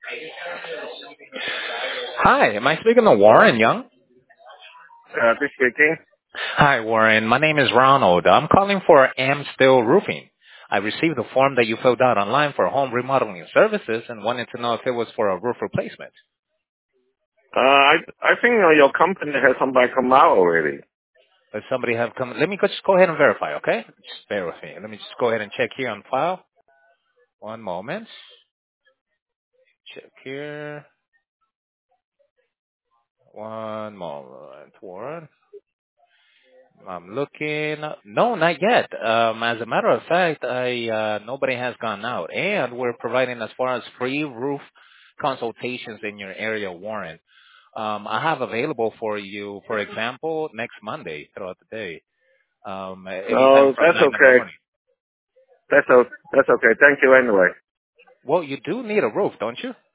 Hi, am I speaking to Warren Young? This speaking. Hi, Warren. My name is Ronald. I'm calling for Amstill Roofing. I received a form that you filled out online for home remodeling services and wanted to know if it was for a roof replacement. I think your company has somebody come out already. Does somebody have come? Let me just go ahead and verify, okay? Just bear with me. Let me just go ahead and check here on file. One moment. Check here. One moment, Warren. I'm looking. No, not yet. As a matter of fact, nobody has gone out, and we're providing as far as free roof consultations in your area, Warren. I have available for you, for example, next Monday throughout the day, anytime No, from that's 9 in the okay. morning. That's okay. Thank you anyway. Well, you do need a roof, don't you?